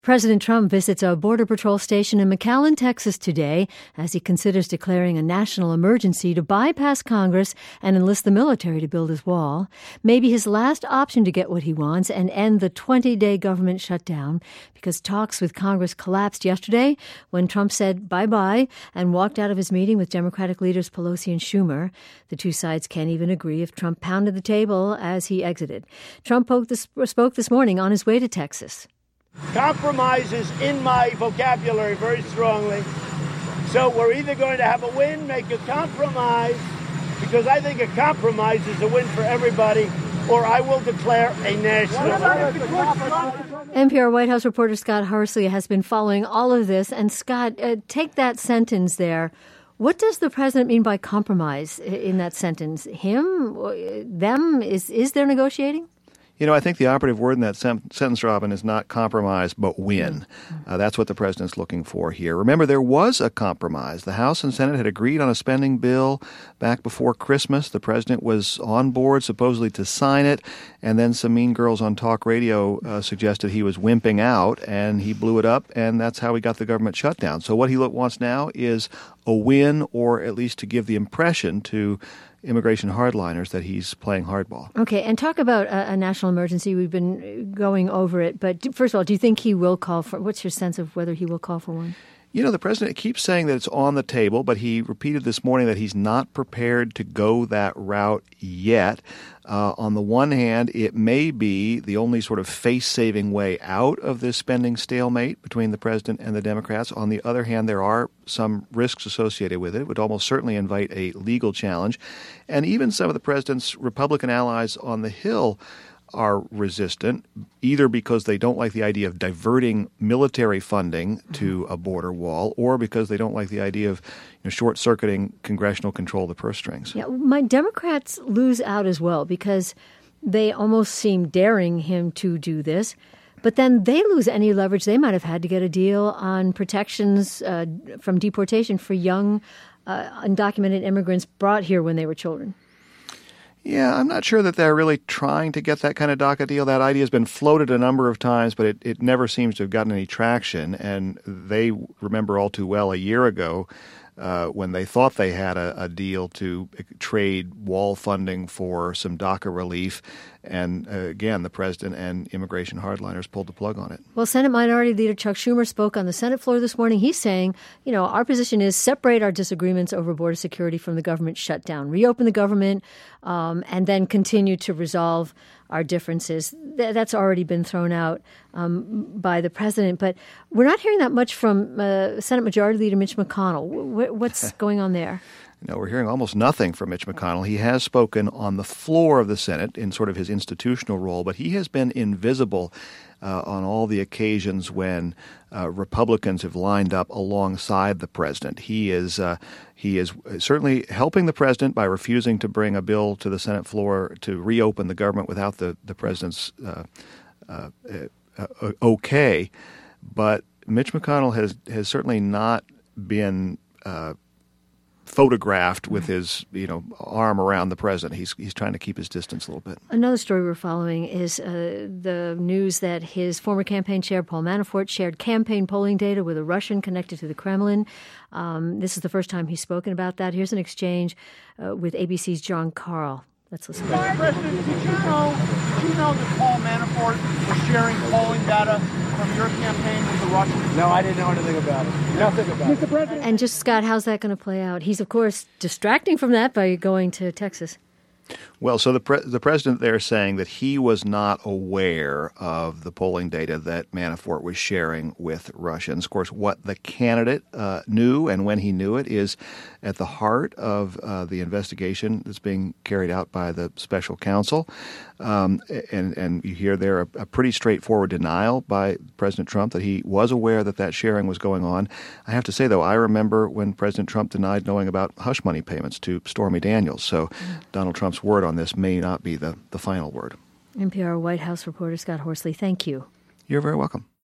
President Trump visits a Border Patrol station in McAllen, Texas today as he considers declaring a national emergency to bypass Congress and enlist the military to build his wall. Maybe his last option to get what he wants and end the 20-day government shutdown, because talks with Congress collapsed yesterday when Trump said bye-bye and walked out of his meeting with Democratic leaders Pelosi and Schumer. The two sides can't even agree if Trump pounded the table as he exited. Trump spoke this morning on his way to Texas. Compromise is in my vocabulary very strongly. So we're either going to have a win, make a compromise, because I think a compromise is a win for everybody, or I will declare a national. NPR White House reporter Scott Horsley has been following all of this. And Scott, take that sentence there. What does the president mean by compromise in that sentence? Him? Them? Is there negotiating? You know, I think the operative word in that sentence, Robin, is not compromise, but win. That's what the president's looking for here. Remember, there was a compromise. The House and Senate had agreed on a spending bill back before Christmas. The president was on board, supposedly, to sign it. And then some mean girls on talk radio suggested he was wimping out, and he blew it up, and that's how he got the government shutdown. So what he wants now is a win, or at least to give the impression to immigration hardliners that he's playing hardball. Okay, and talk about a national emergency. We've been going over it, but first of all, do you think he will call for, what's your sense of whether he will call for one? You know, the president keeps saying that it's on the table, but he repeated this morning that he's not prepared to go that route yet. On the one hand, it may be the only sort of face-saving way out of this spending stalemate between the president and the Democrats. On the other hand, there are some risks associated with it. It would almost certainly invite a legal challenge. And even some of the president's Republican allies on the Hill are resistant, either because they don't like the idea of diverting military funding to a border wall, or because they don't like the idea of short-circuiting congressional control of the purse strings. Yeah, my Democrats lose out as well because they almost seem daring him to do this, but then they lose any leverage they might have had to get a deal on protections from deportation for young undocumented immigrants brought here when they were children. Yeah, I'm not sure that they're really trying to get that kind of DACA deal. That idea has been floated a number of times, but it never seems to have gotten any traction. And they remember all too well a year ago when they thought they had a deal to trade wall funding for some DACA relief. And again, the president and immigration hardliners pulled the plug on it. Well, Senate Minority Leader Chuck Schumer spoke on the Senate floor this morning. He's saying, our position is separate our disagreements over border security from the government shutdown, reopen the government, and then continue to resolve our differences. That's already been thrown out by the president. But we're not hearing that much from Senate Majority Leader Mitch McConnell. What's going on there? No, we're hearing almost nothing from Mitch McConnell. He has spoken on the floor of the Senate in sort of his institutional role, but he has been invisible on all the occasions when Republicans have lined up alongside the president. He is certainly helping the president by refusing to bring a bill to the Senate floor to reopen the government without the president's okay. But Mitch McConnell has certainly not been photographed with his arm around the president. He's trying to keep his distance a little bit. Another story we're following is the news that his former campaign chair, Paul Manafort, shared campaign polling data with a Russian connected to the Kremlin. This is the first time he's spoken about that. Here's an exchange with ABC's John Carl. Let's listen. Mr. President, did you know that Paul Manafort was sharing polling data from your campaign with the Russians? No, I didn't know anything about it. Nothing about it. Mr. President. And just, Scott, how's that going to play out? He's, of course, distracting from that by going to Texas. Well, so the president there is saying that he was not aware of the polling data that Manafort was sharing with Russians. Of course, what the candidate knew and when he knew it is at the heart of the investigation that's being carried out by the special counsel. And you hear there a pretty straightforward denial by President Trump that he was aware that sharing was going on. I have to say, though, I remember when President Trump denied knowing about hush money payments to Stormy Daniels. So Donald Trump's word on this may not be the final word. NPR White House reporter Scott Horsley, thank you. You're very welcome.